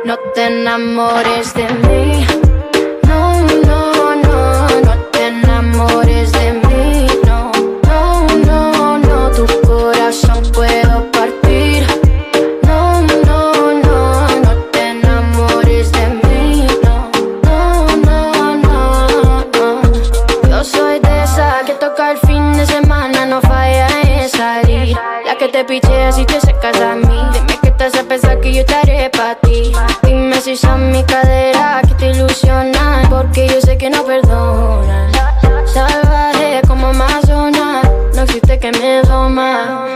No te enamores de mí. No, no, no, no te enamores de mí. No, no, no, no, tu corazón puedo partir. No, no, no, no te enamores de mí. No, no, no, no, no. Yo soy de esa que toca el fin de semana, no falla en salir. La que te pichea si te secas a mí. Dime que te hace pensar que yo estaré pa' ti. Dime si son mi cadera que te ilusionan, porque yo sé que no perdonan. Salvaje como Amazona, no existe que me doma.